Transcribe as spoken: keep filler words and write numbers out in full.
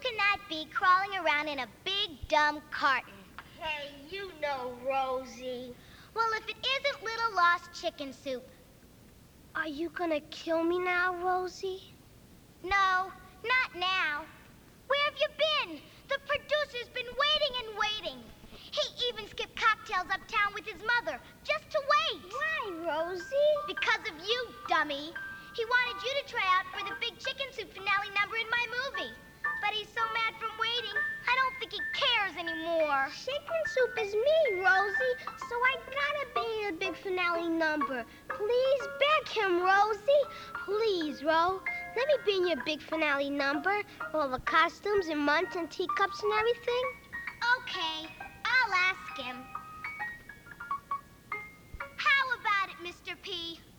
can that be crawling around in a big, dumb carton? Hey, you know Rosie. Well, if it isn't Little Lost Chicken Soup. Are you gonna kill me now, Rosie? No, not now. Where have you been? The producer's been waiting and waiting. He even skipped cocktails uptown with his mother, just to wait. Why, Rosie? Because of you, dummy. He wanted you to try out for the big Chicken Soup finale number in my movie. But he's so mad from waiting, I don't think he cares anymore. Chicken Soup is me, Rosie, so I gotta be in the big finale number. Please beg him, Rosie. Please, Ro. Let me be in your big finale number. All the costumes and munts and teacups and everything. Okay, I'll ask him. How about it, Mister P?